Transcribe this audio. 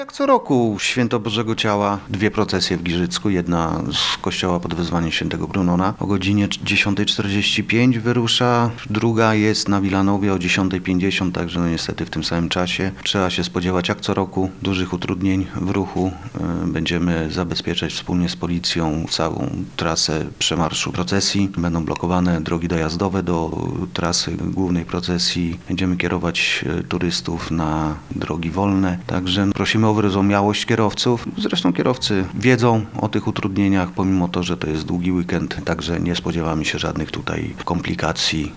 Jak co roku Święto Bożego Ciała, dwie procesje w Giżycku, jedna z kościoła pod wezwaniem świętego Brunona o godzinie 10:45 wyrusza, druga jest na Wilanowie o 10:50, także niestety w tym samym czasie. Trzeba się spodziewać jak co roku dużych utrudnień w ruchu. Będziemy zabezpieczać wspólnie z policją całą trasę przemarszu procesji. Będą blokowane drogi dojazdowe do trasy głównej procesji. Będziemy kierować turystów na drogi wolne, także prosimy o wyrozumiałość kierowców. Zresztą kierowcy wiedzą o tych utrudnieniach, pomimo to, że to jest długi weekend, także nie spodziewamy się żadnych tutaj komplikacji.